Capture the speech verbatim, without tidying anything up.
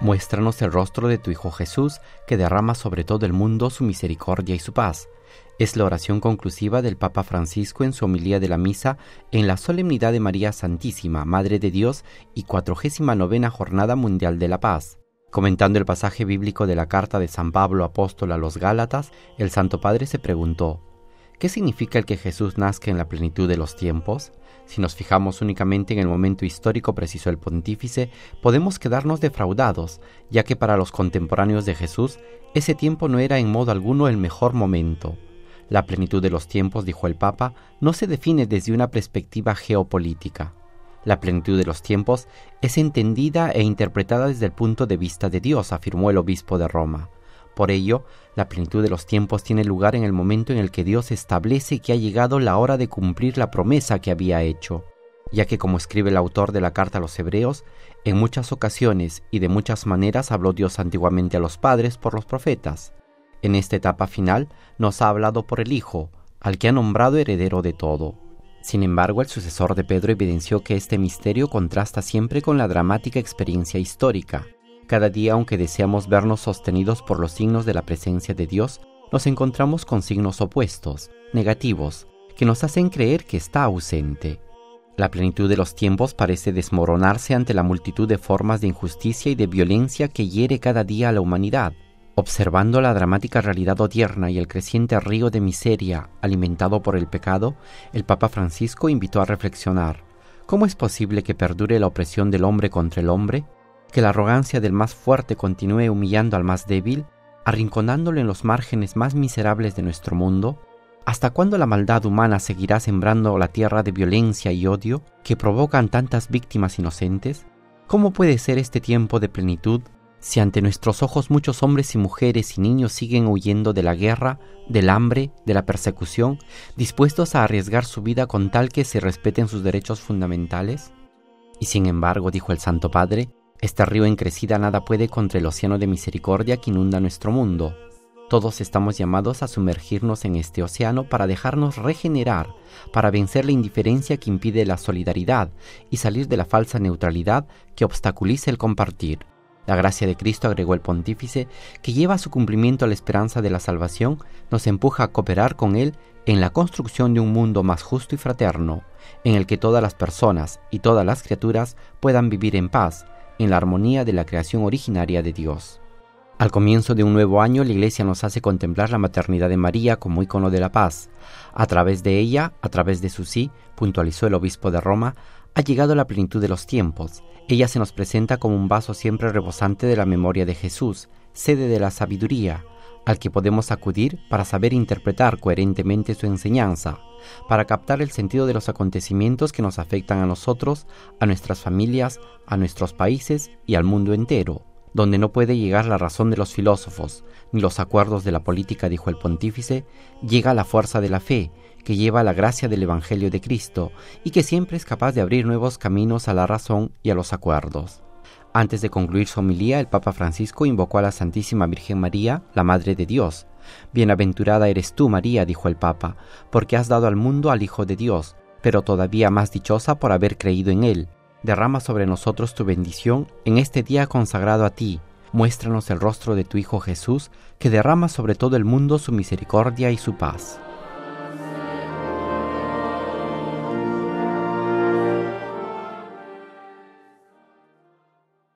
Muéstranos el rostro de tu Hijo Jesús, que derrama sobre todo el mundo su misericordia y su paz. Es la oración conclusiva del Papa Francisco en su homilía de la misa en la solemnidad de María Santísima, Madre de Dios y cuadragésima novena Jornada Mundial de la Paz. Comentando el pasaje bíblico de la carta de San Pablo apóstol a los Gálatas, el Santo Padre se preguntó: ¿qué significa el que Jesús nazca en la plenitud de los tiempos? Si nos fijamos únicamente en el momento histórico preciso del pontífice, podemos quedarnos defraudados, ya que para los contemporáneos de Jesús, ese tiempo no era en modo alguno el mejor momento. La plenitud de los tiempos, dijo el Papa, no se define desde una perspectiva geopolítica. La plenitud de los tiempos es entendida e interpretada desde el punto de vista de Dios, afirmó el obispo de Roma. Por ello, la plenitud de los tiempos tiene lugar en el momento en el que Dios establece que ha llegado la hora de cumplir la promesa que había hecho, ya que, como escribe el autor de la carta a los Hebreos, en muchas ocasiones y de muchas maneras habló Dios antiguamente a los padres por los profetas. En esta etapa final nos ha hablado por el Hijo, al que ha nombrado heredero de todo. Sin embargo, el sucesor de Pedro evidenció que este misterio contrasta siempre con la dramática experiencia histórica. Cada día, aunque deseamos vernos sostenidos por los signos de la presencia de Dios, nos encontramos con signos opuestos, negativos, que nos hacen creer que está ausente. La plenitud de los tiempos parece desmoronarse ante la multitud de formas de injusticia y de violencia que hiere cada día a la humanidad. Observando la dramática realidad odierna y el creciente río de miseria alimentado por el pecado, el Papa Francisco invitó a reflexionar: ¿cómo es posible que perdure la opresión del hombre contra el hombre? ¿Que la arrogancia del más fuerte continúe humillando al más débil, arrinconándolo en los márgenes más miserables de nuestro mundo? ¿Hasta cuándo la maldad humana seguirá sembrando la tierra de violencia y odio que provocan tantas víctimas inocentes? ¿Cómo puede ser este tiempo de plenitud si ante nuestros ojos muchos hombres y mujeres y niños siguen huyendo de la guerra, del hambre, de la persecución, dispuestos a arriesgar su vida con tal que se respeten sus derechos fundamentales? Y sin embargo, dijo el Santo Padre, este río en crecida nada puede contra el océano de misericordia que inunda nuestro mundo. Todos estamos llamados a sumergirnos en este océano para dejarnos regenerar, para vencer la indiferencia que impide la solidaridad y salir de la falsa neutralidad que obstaculiza el compartir. La gracia de Cristo, agregó el pontífice, que lleva a su cumplimiento la esperanza de la salvación, nos empuja a cooperar con Él en la construcción de un mundo más justo y fraterno, en el que todas las personas y todas las criaturas puedan vivir en paz, en la armonía de la creación originaria de Dios. Al comienzo de un nuevo año, la Iglesia nos hace contemplar la maternidad de María como ícono de la paz. A través de ella, a través de su sí, puntualizó el obispo de Roma, ha llegado la plenitud de los tiempos. Ella se nos presenta como un vaso siempre rebosante de la memoria de Jesús, sede de la sabiduría, al que podemos acudir para saber interpretar coherentemente su enseñanza, para captar el sentido de los acontecimientos que nos afectan a nosotros, a nuestras familias, a nuestros países y al mundo entero, donde no puede llegar la razón de los filósofos, ni los acuerdos de la política, dijo el pontífice, llega la fuerza de la fe, que lleva la gracia del Evangelio de Cristo y que siempre es capaz de abrir nuevos caminos a la razón y a los acuerdos. Antes de concluir su homilía, el Papa Francisco invocó a la Santísima Virgen María, la Madre de Dios. «Bienaventurada eres tú, María», dijo el Papa, «porque has dado al mundo al Hijo de Dios, pero todavía más dichosa por haber creído en Él. Derrama sobre nosotros tu bendición en este día consagrado a ti. Muéstranos el rostro de tu Hijo Jesús, que derrama sobre todo el mundo su misericordia y su paz».